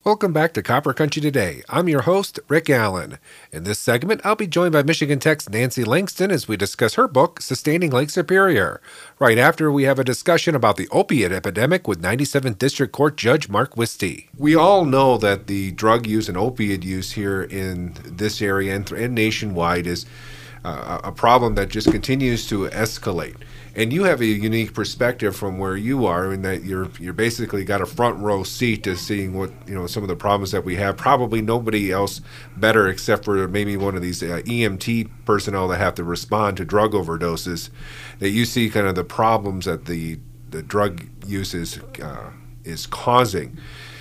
Welcome back to Copper Country Today. I'm your host, Rick Allen. In this segment, I'll be joined by Michigan Tech's Nancy Langston as we discuss her book, Sustaining Lake Superior. Right after, we have a discussion about the opiate epidemic with 97th District Court Judge Mark Wisty. We all know that the drug use and opiate use here in this area and nationwide is a problem that just continues to escalate. And you have a unique perspective from where you are, in that you're basically got a front row seat to seeing what, some of the problems that we have. Probably nobody else better, except for maybe one of these EMT personnel that have to respond to drug overdoses, that you see kind of the problems that the drug use is causing.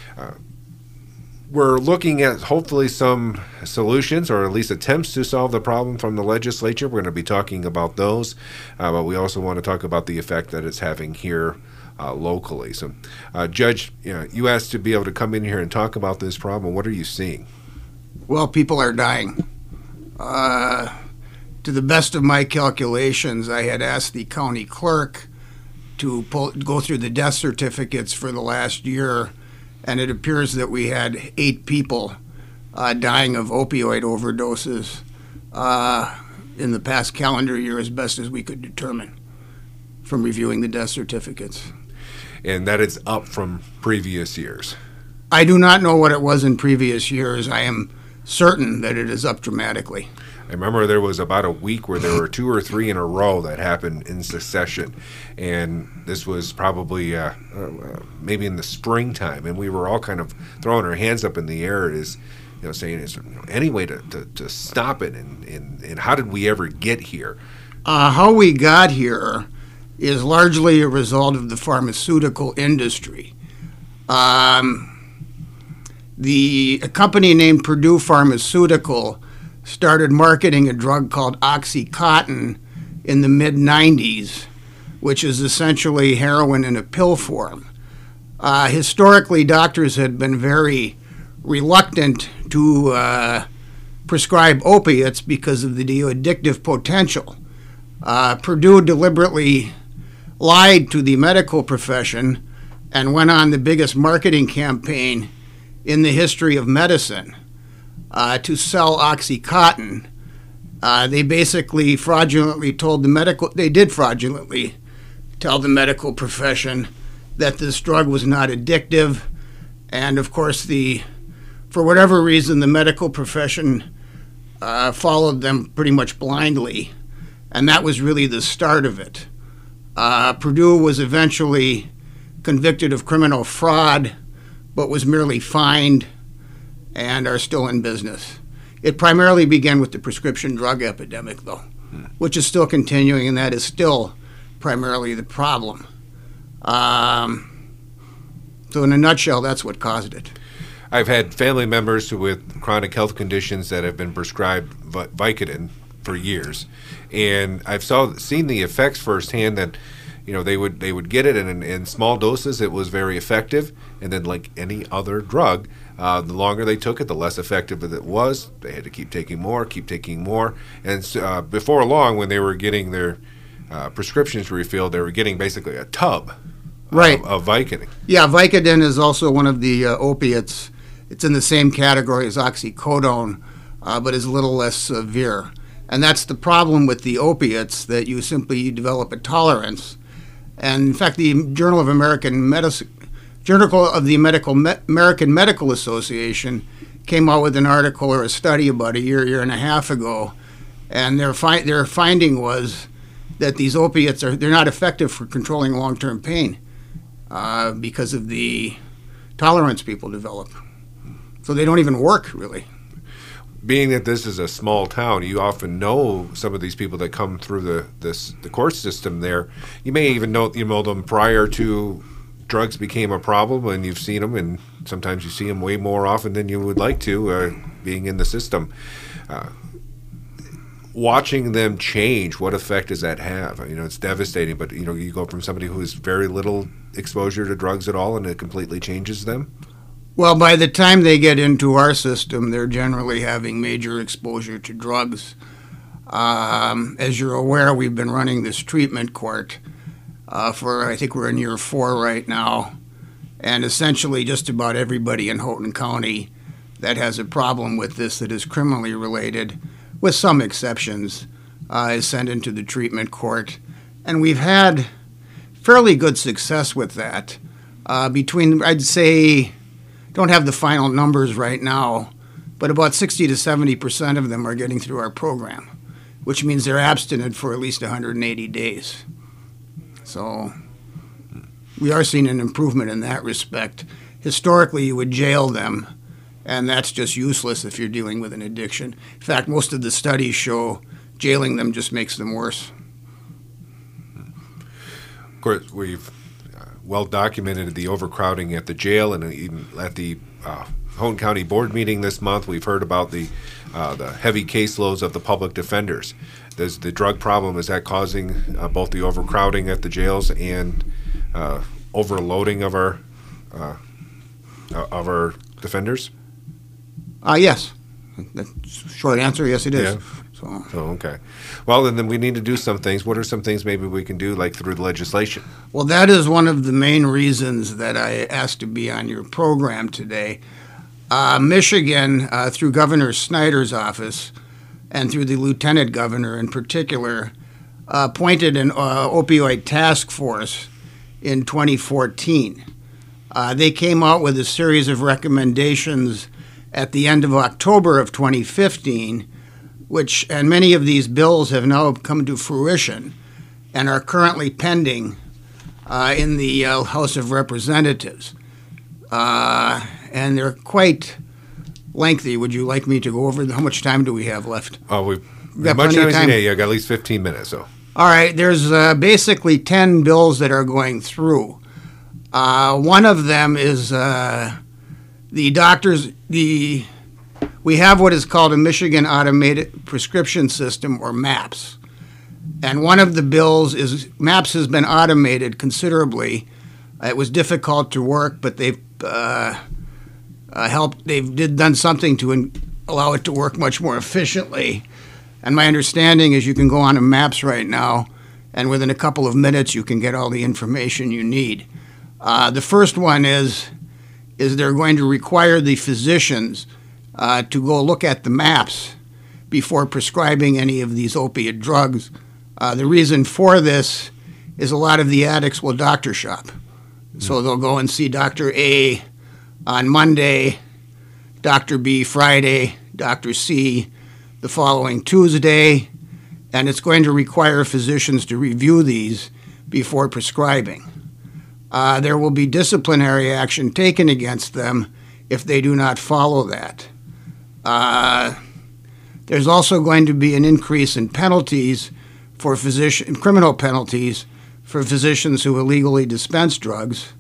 We're looking at hopefully some solutions, or at least attempts to solve the problem from the legislature. We're going to be talking about those, but we also want to talk about the effect that it's having here locally. So, Judge, you asked to be able to come in here and talk about this problem. What are you seeing? Well, people are dying. To the best of my calculations, I had asked the county clerk to go through the death certificates for the last year, and it appears that we had 8 people dying of opioid overdoses in the past calendar year, as best as we could determine from reviewing the death certificates. And that is up from previous years. I do not know what it was in previous years. I am certain that it is up dramatically. I remember there was about a week where there were 2 or 3 in a row that happened in succession, and this was probably maybe in the springtime, and we were all kind of throwing our hands up in the air, saying, is there any way to stop it, and how did we ever get here? How we got here is largely a result of the pharmaceutical industry. A company named Purdue Pharmaceutical started marketing a drug called OxyContin in the mid-'90s, which is essentially heroin in a pill form. Historically, doctors had been very reluctant to prescribe opiates because of the addictive potential. Purdue deliberately lied to the medical profession and went on the biggest marketing campaign in the history of medicine to sell OxyContin. They basically fraudulently tell the medical profession that this drug was not addictive, and of course for whatever reason the medical profession followed them pretty much blindly, and that was really the start of it. Purdue was eventually convicted of criminal fraud, but was merely fined and are still in business. It primarily began with the prescription drug epidemic, though, which is still continuing, and that is still primarily the problem. So in a nutshell, that's what caused it. I've had family members with chronic health conditions that have been prescribed Vicodin for years, and I've seen the effects firsthand that they would get it in small doses. It was very effective, and then like any other drug, the longer they took it, the less effective it was. They had to keep taking more, and before long, when they were getting their prescriptions refilled, they were getting basically a tub of Vicodin. Yeah, Vicodin is also one of the opiates. It's in the same category as oxycodone, but is a little less severe. And that's the problem with the opiates, that you develop a tolerance. And in fact, the Journal of the American Medical Association came out with an article or a study about a year and a half ago, and their finding was that these opiates they're not effective for controlling long-term pain because of the tolerance people develop. So they don't even work, really. Being that this is a small town, you often know some of these people that come through the court system there. You may even know them prior to drugs became a problem, and you've seen them, and sometimes you see them way more often than you would like to, being in the system. Watching them change, what effect does that have? It's devastating, but you go from somebody who has very little exposure to drugs at all, and it completely changes them. Well, by the time they get into our system, they're generally having major exposure to drugs. As you're aware, we've been running this treatment court I think we're in year 4 right now. And essentially just about everybody in Houghton County that has a problem with this that is criminally related, with some exceptions, is sent into the treatment court. And we've had fairly good success with that. I'd say, don't have the final numbers right now, but about 60 to 70% of them are getting through our program, which means they're abstinent for at least 180 days. So we are seeing an improvement in that respect. Historically, you would jail them, and that's just useless if you're dealing with an addiction. In fact, most of the studies show jailing them just makes them worse. Of course, we've well documented the overcrowding at the jail, and even at the Houghton County Board meeting this month, we've heard about the heavy caseloads of the public defenders. Does the drug problem, is that causing both the overcrowding at the jails and overloading of our defenders? Yes. The short answer, yes, it is. Yeah. So, okay. Well, then we need to do some things. What are some things maybe we can do, like through the legislation? Well, that is one of the main reasons that I asked to be on your program today. Michigan, through Governor Snyder's office and through the lieutenant governor in particular, appointed an opioid task force in 2014. They came out with a series of recommendations at the end of October of 2015, and many of these bills have now come to fruition and are currently pending in the House of Representatives. And they're quite lengthy. Would you like me to go over how much time do we have left? Oh, we've got much time. Yeah, got at least 15 minutes. So. All right, there's basically 10 bills that are going through. One of them is the doctors. We have what is called a Michigan Automated Prescription System, or MAPS. And one of the bills is MAPS has been automated considerably. It was difficult to work, but they've helped. They've done something to allow it to work much more efficiently. And my understanding is you can go on to MAPS right now, and within a couple of minutes you can get all the information you need. The first one is they're going to require the physicians to go look at the MAPS before prescribing any of these opiate drugs. The reason for this is a lot of the addicts will doctor shop. So they'll go and see Dr. A on Monday, Dr. B Friday, Dr. C the following Tuesday, and it's going to require physicians to review these before prescribing. There will be disciplinary action taken against them if they do not follow that. There's also going to be an increase in penalties for criminal penalties for physicians who illegally dispense drugs.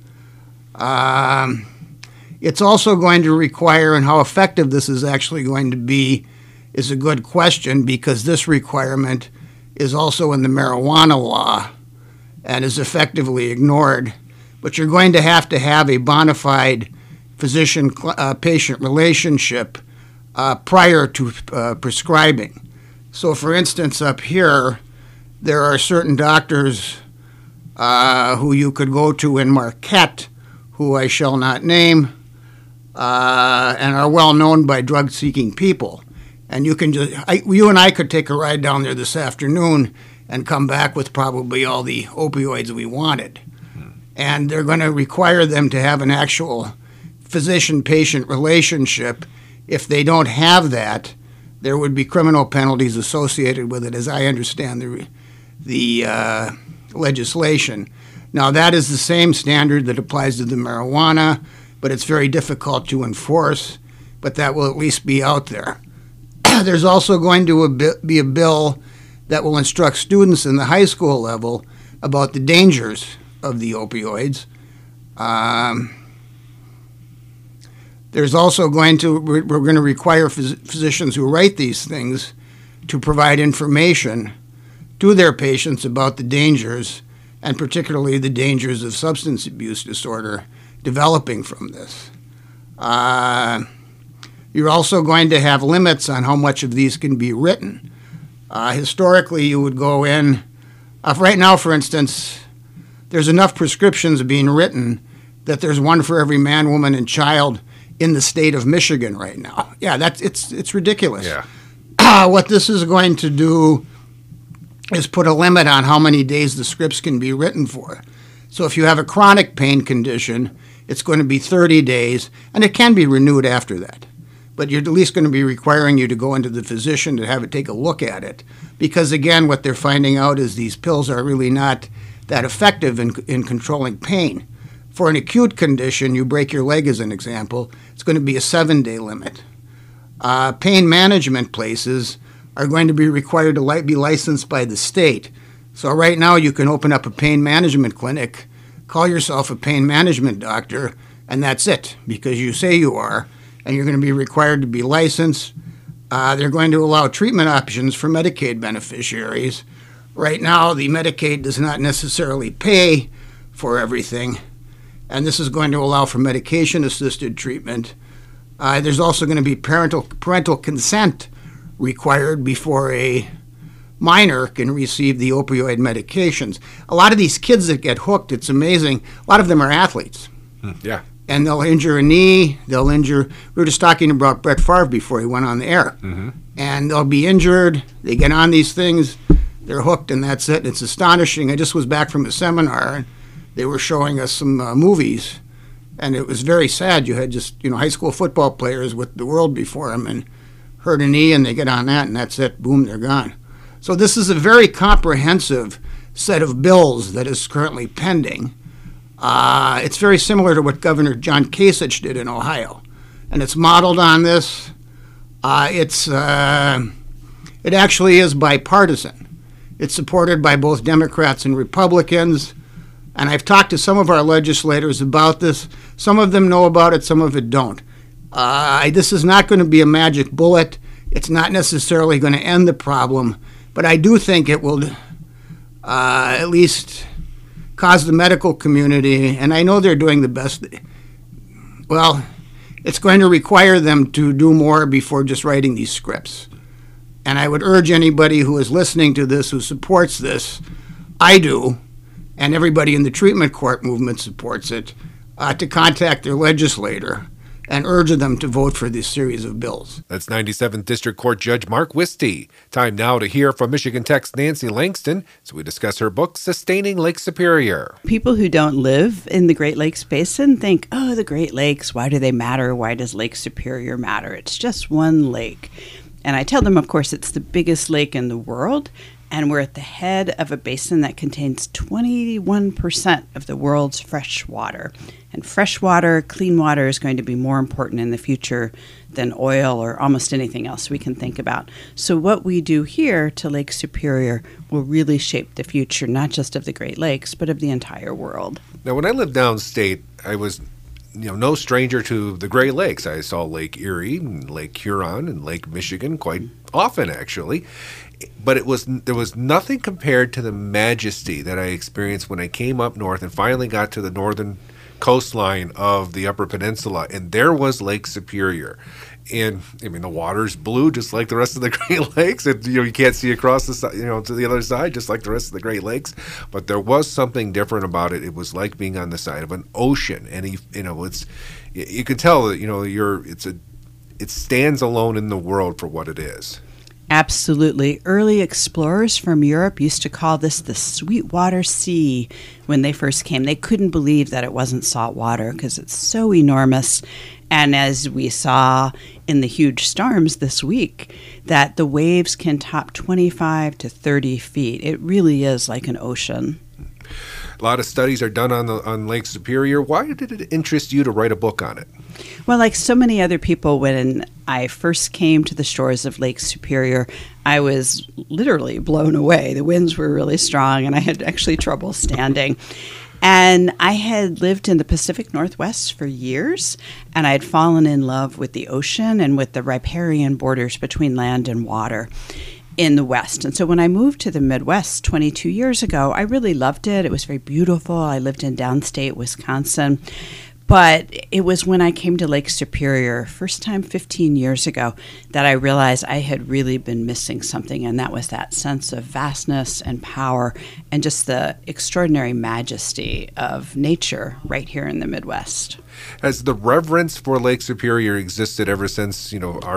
It's also going to require, and how effective this is actually going to be is a good question, because this requirement is also in the marijuana law and is effectively ignored. But you're going to have a bona fide physician-patient relationship prior to prescribing. So, for instance, up here, there are certain doctors who you could go to in Marquette, who I shall not name, and are well known by drug-seeking people. And you and I could take a ride down there this afternoon and come back with probably all the opioids we wanted. And they're going to require them to have an actual physician-patient relationship. If they don't have that, there would be criminal penalties associated with it, as I understand the legislation. Now, that is the same standard that applies to the marijuana, but it's very difficult to enforce, but that will at least be out there. There's also going to be a bill that will instruct students in the high school level about the dangers of the opioids. There's also we're going to require physicians who write these things to provide information to their patients about the dangers, and particularly the dangers of substance abuse disorder developing from this. You're also going to have limits on how much of these can be written. Historically, you would go in, right now, for instance, there's enough prescriptions being written that there's one for every man, woman, and child in the state of Michigan right now. Yeah, it's ridiculous. Yeah. What this is going to do is put a limit on how many days the scripts can be written for. So if you have a chronic pain condition, it's going to be 30 days, and it can be renewed after that. But you're at least going to be requiring you to go into the physician to have it take a look at it. Because, again, what they're finding out is these pills are really not that effective in controlling pain. For an acute condition, you break your leg as an example, it's going to be a 7-day limit. Pain management places are going to be required to be licensed by the state. So right now you can open up a pain management clinic, call yourself a pain management doctor, and that's it, because you say you are, and you're going to be required to be licensed. They're going to allow treatment options for Medicaid beneficiaries. Right now, the Medicaid does not necessarily pay for everything, and this is going to allow for medication-assisted treatment. There's also going to be parental consent required before a minor can receive the opioid medications. A lot of these kids that get hooked, it's amazing, a lot of them are athletes. Yeah. And they'll injure a knee, we were just talking about Brett Favre before he went on the air. Mm-hmm. And they'll be injured, they get on these things, they're hooked, and that's it. It's astonishing. I just was back from a seminar, and they were showing us some movies, and it was very sad. You had just, high school football players with the world before them, and hurt a knee, and they get on that, and that's it. Boom, they're gone. So this is a very comprehensive set of bills that is currently pending. It's very similar to what Governor John Kasich did in Ohio, and it's modeled on this. It actually is bipartisan. It's supported by both Democrats and Republicans, and I've talked to some of our legislators about this. Some of them know about it, some of it don't. This is not going to be a magic bullet. It's not necessarily going to end the problem, but I do think it will at least cause the medical community, and I know they're doing the best. Well, it's going to require them to do more before just writing these scripts. And I would urge anybody who is listening to this, who supports this, I do, and everybody in the treatment court movement supports it, to contact their legislator and urge them to vote for this series of bills. That's 97th District Court Judge Mark Wisty. Time now to hear from Michigan Tech's Nancy Langston as we discuss her book, Sustaining Lake Superior. People who don't live in the Great Lakes Basin think, oh, the Great Lakes, why do they matter? Why does Lake Superior matter? It's just one lake. And I tell them, of course, it's the biggest lake in the world, and we're at the head of a basin that contains 21% of the world's fresh water. And fresh water, clean water, is going to be more important in the future than oil or almost anything else we can think about. So what we do here to Lake Superior will really shape the future, not just of the Great Lakes, but of the entire world. Now, when I lived downstate, I was no stranger to the Great Lakes. I saw Lake Erie and Lake Huron and Lake Michigan quite often, actually. But there was nothing compared to the majesty that I experienced when I came up north and finally got to the northern coastline of the Upper Peninsula, and there was Lake Superior. And the water's blue just like the rest of the Great Lakes. And, you can't see across the to the other side just like the rest of the Great Lakes. But there was something different about it. It was like being on the side of an ocean, and you can tell that it stands alone in the world for what it is. Absolutely. Early explorers from Europe used to call this the Sweetwater Sea when they first came. They couldn't believe that it wasn't salt water because it's so enormous. And as we saw in the huge storms this week, that the waves can top 25 to 30 feet. It really is like an ocean. A lot of studies are done on Lake Superior. Why did it interest you to write a book on it? Well, like so many other people, when I first came to the shores of Lake Superior, I was literally blown away. The winds were really strong, and I had actually trouble standing. And I had lived in the Pacific Northwest for years, and I had fallen in love with the ocean and with the riparian borders between land and water in the West. And so when I moved to the Midwest 22 years ago, I really loved it. It was very beautiful. I lived in downstate Wisconsin. But it was when I came to Lake Superior, first time 15 years ago, that I realized I had really been missing something, and that was that sense of vastness and power and just the extraordinary majesty of nature right here in the Midwest. Has the reverence for Lake Superior existed ever since,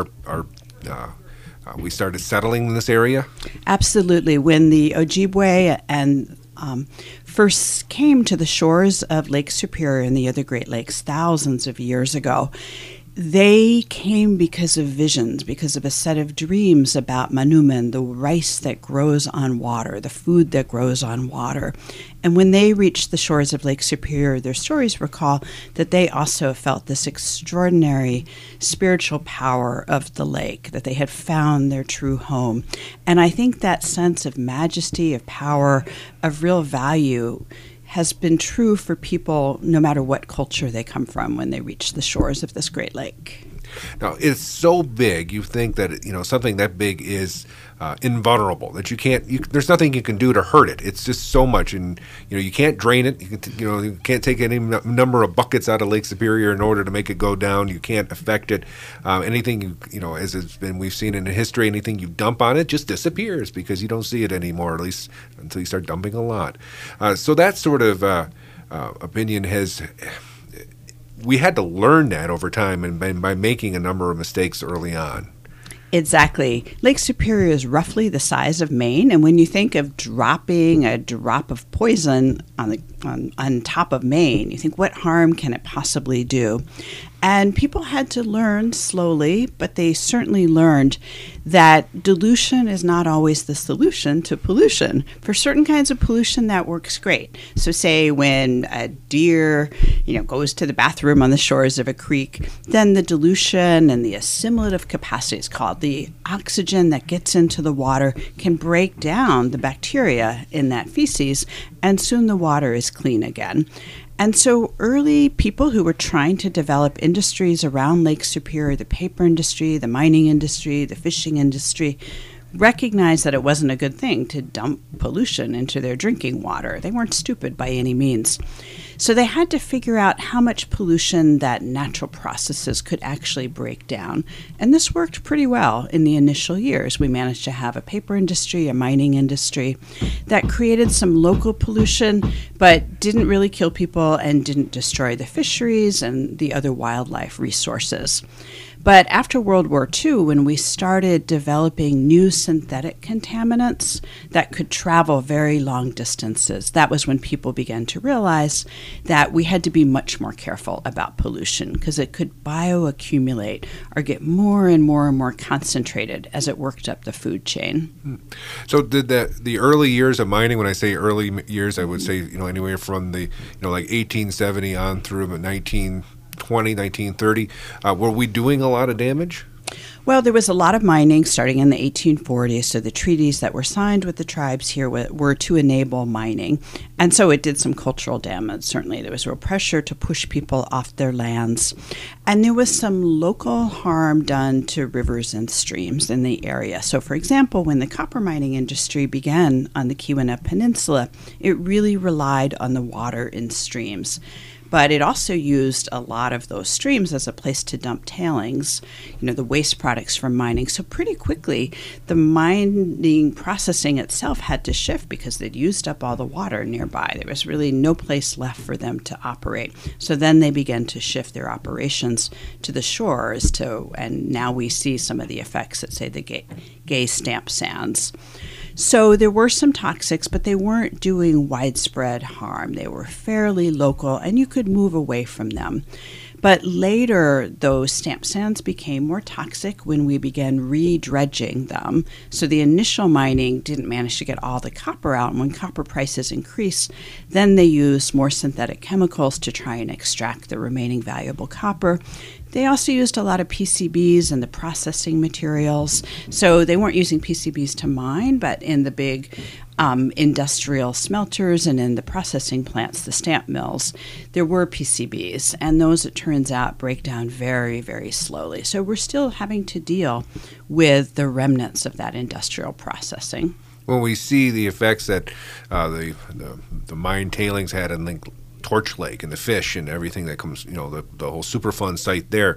we started settling in this area? Absolutely. When the Ojibwe and first came to the shores of Lake Superior and the other Great Lakes thousands of years ago, they came because of visions, because of a set of dreams about Manoomin, the rice that grows on water, the food that grows on water. And when they reached the shores of Lake Superior, their stories recall that they also felt this extraordinary spiritual power of the lake, that they had found their true home. And I think that sense of majesty, of power, of real value has been true for people no matter what culture they come from when they reach the shores of this Great Lake. Now, it's so big, you think that, something that big is invulnerable, that there's nothing you can do to hurt it. It's just so much, and, you can't drain it. You can't take any number of buckets out of Lake Superior in order to make it go down. You can't affect it. Anything, as we've seen in history, anything you dump on it just disappears because you don't see it anymore, at least until you start dumping a lot. So that sort of opinion we had to learn that over time and by making a number of mistakes early on. Exactly. Lake Superior is roughly the size of Maine, and when you think of dropping a drop of poison on top of Maine, you think, what harm can it possibly do? And people had to learn slowly, but they certainly learned that dilution is not always the solution to pollution. For certain kinds of pollution, that works great. So say when a deer, goes to the bathroom on the shores of a creek, then the dilution and the assimilative capacity, it's called, the oxygen that gets into the water can break down the bacteria in that feces, and soon the water is clean again. And so early people who were trying to develop industries around Lake Superior, the paper industry, the mining industry, the fishing industry, recognized that it wasn't a good thing to dump pollution into their drinking water. They weren't stupid by any means. So they had to figure out how much pollution that natural processes could actually break down. And this worked pretty well in the initial years. We managed to have a paper industry, a mining industry that created some local pollution, but didn't really kill people and didn't destroy the fisheries and the other wildlife resources. But after World War II, when we started developing new synthetic contaminants that could travel very long distances, that was when people began to realize that we had to be much more careful about pollution because it could bioaccumulate or get more and more and more concentrated as it worked up the food chain. So did the early years of mining, when I say early years, I would say, anywhere from the, like 1870 on through 1930, were we doing a lot of damage? Well, there was a lot of mining starting in the 1840s, so the treaties that were signed with the tribes here were to enable mining. And so it did some cultural damage, certainly. There was real pressure to push people off their lands. And there was some local harm done to rivers and streams in the area. So, for example, when the copper mining industry began on the Keweenaw Peninsula, it really relied on the water in streams. But it also used a lot of those streams as a place to dump tailings, the waste products from mining. So pretty quickly, the mining processing itself had to shift because they'd used up all the water nearby. There was really no place left for them to operate. So then they began to shift their operations to the shores, and now we see some of the effects at, say, the Gay Stamp Sands. So there were some toxics, but they weren't doing widespread harm. They were fairly local, and you could move away from them. But later, those stamp sands became more toxic when we began re-dredging them. So the initial mining didn't manage to get all the copper out, and when copper prices increased, then they used more synthetic chemicals to try and extract the remaining valuable copper. They also used a lot of PCBs and the processing materials. So they weren't using PCBs to mine, but in the big industrial smelters and in the processing plants, the stamp mills, there were PCBs. And those, it turns out, break down very, very slowly. So we're still having to deal with the remnants of that industrial processing. When we see the effects that the mine tailings had in Torch Lake and the fish and everything that comes, the whole Superfund site there.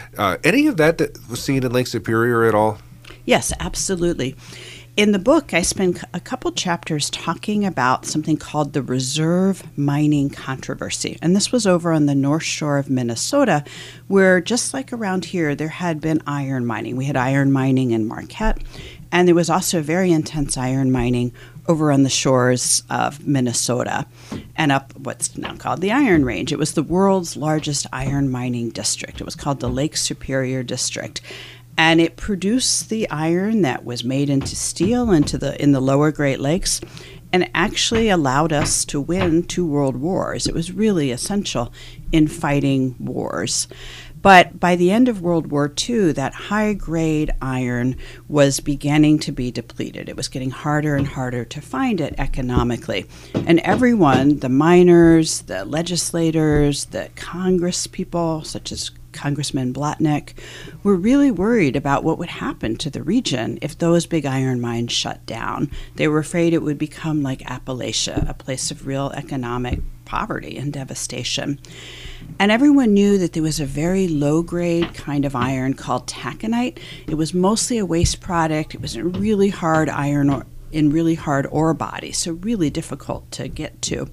Any of that was seen in Lake Superior at all? Yes, absolutely. In the book, I spend a couple chapters talking about something called the reserve mining controversy. And this was over on the North Shore of Minnesota, where just like around here, there had been iron mining. We had iron mining in Marquette, and there was also very intense iron mining over on the shores of Minnesota and up what's now called the Iron Range. It was the world's largest iron mining district. It was called the Lake Superior District. And it produced the iron that was made into steel in the lower Great Lakes, and actually allowed us to win 2 world wars. It was really essential in fighting wars. But by the end of World War II, that high-grade iron was beginning to be depleted. It was getting harder and harder to find it economically. And everyone, the miners, the legislators, the Congress people, such as Congressman Blatnick, were really worried about what would happen to the region if those big iron mines shut down. They were afraid it would become like Appalachia, a place of real economic poverty and devastation. And everyone knew that there was a very low-grade kind of iron called taconite. It was mostly a waste product. It was a really hard iron in really hard ore bodies, so really difficult to get to.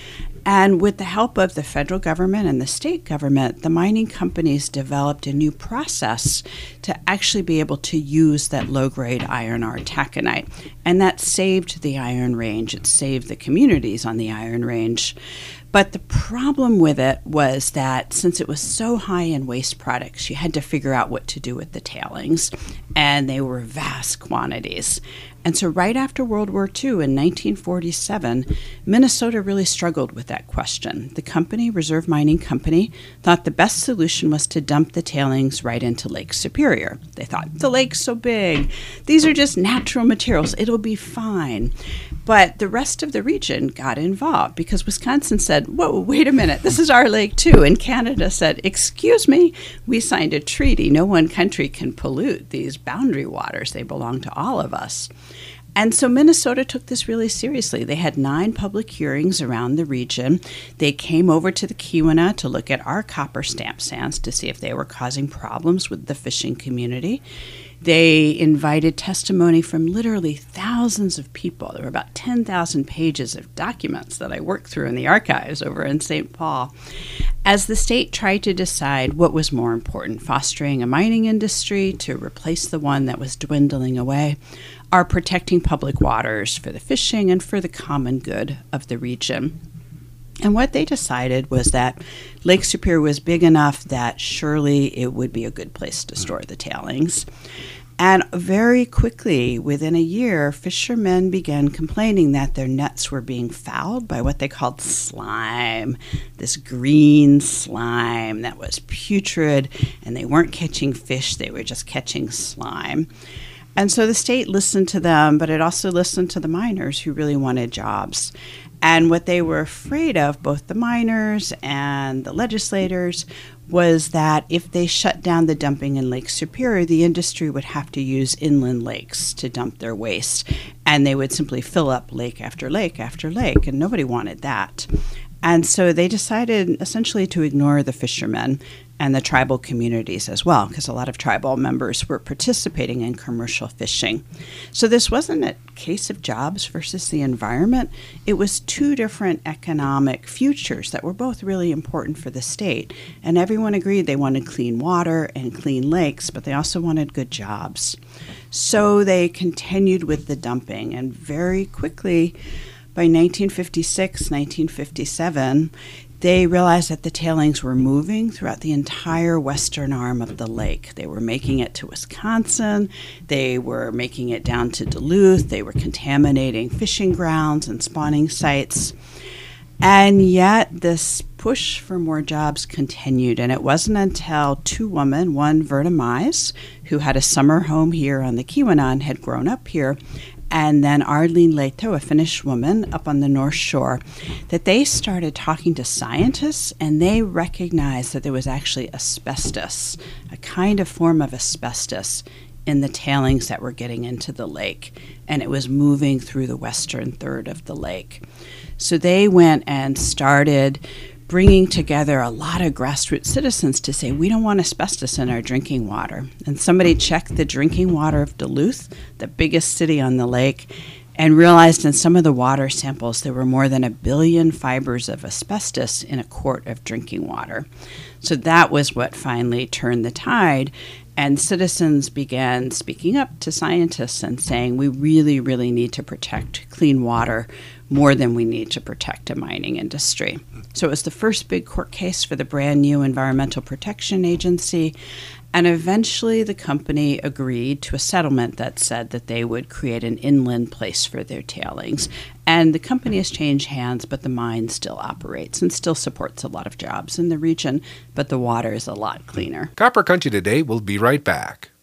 And with the help of the federal government and the state government, the mining companies developed a new process to actually be able to use that low-grade iron ore taconite. And that saved the Iron Range. It saved the communities on the Iron Range. But the problem with it was that since it was so high in waste products, you had to figure out what to do with the tailings, and they were vast quantities. And so right after World War II in 1947, Minnesota really struggled with that question. The company, Reserve Mining Company, thought the best solution was to dump the tailings right into Lake Superior. They thought, the lake's so big, these are just natural materials, it'll be fine. But the rest of the region got involved because Wisconsin said, whoa, wait a minute, this is our lake too. And Canada said, excuse me, we signed a treaty. No one country can pollute these boundary waters. They belong to all of us. And so Minnesota took this really seriously. They had 9 public hearings around the region. They came over to the Keweenaw to look at our copper stamp sands to see if they were causing problems with the fishing community. They invited testimony from literally thousands of people. There were about 10,000 pages of documents that I worked through in the archives over in St. Paul, as the state tried to decide what was more important, fostering a mining industry to replace the one that was dwindling away, or protecting public waters for the fishing and for the common good of the region. And what they decided was that Lake Superior was big enough that surely it would be a good place to store the tailings. And very quickly, within a year, fishermen began complaining that their nets were being fouled by what they called slime, this green slime that was putrid, and they weren't catching fish, they were just catching slime. And so the state listened to them, but it also listened to the miners who really wanted jobs. And what they were afraid of, both the miners and the legislators, was that if they shut down the dumping in Lake Superior, the industry would have to use inland lakes to dump their waste. And they would simply fill up lake after lake after lake, and nobody wanted that. And so they decided essentially to ignore the fishermen and the tribal communities as well, because a lot of tribal members were participating in commercial fishing. So this wasn't a case of jobs versus the environment. It was 2 different economic futures that were both really important for the state. And everyone agreed they wanted clean water and clean lakes, but they also wanted good jobs. So they continued with the dumping, and very quickly, by 1956, 1957, they realized that the tailings were moving throughout the entire western arm of the lake. They were making it to Wisconsin. They were making it down to Duluth. They were contaminating fishing grounds and spawning sites. And yet this push for more jobs continued. And it wasn't until 2 women, one Verna Mize, who had a summer home here on the Keweenaw and had grown up here, and then Arlene Leto, a Finnish woman up on the North Shore, that they started talking to scientists, and they recognized that there was actually asbestos, a kind of form of asbestos, in the tailings that were getting into the lake, and it was moving through the western third of the lake. So they went and started bringing together a lot of grassroots citizens to say, we don't want asbestos in our drinking water. And somebody checked the drinking water of Duluth, the biggest city on the lake, and realized in some of the water samples there were more than 1 billion fibers of asbestos in a quart of drinking water. So that was what finally turned the tide, and citizens began speaking up to scientists and saying, we really, really need to protect clean water more than we need to protect a mining industry. So it was the first big court case for the brand new Environmental Protection Agency. And eventually the company agreed to a settlement that said that they would create an inland place for their tailings. And the company has changed hands, but the mine still operates and still supports a lot of jobs in the region, but the water is a lot cleaner. Copper Country Today will be right back.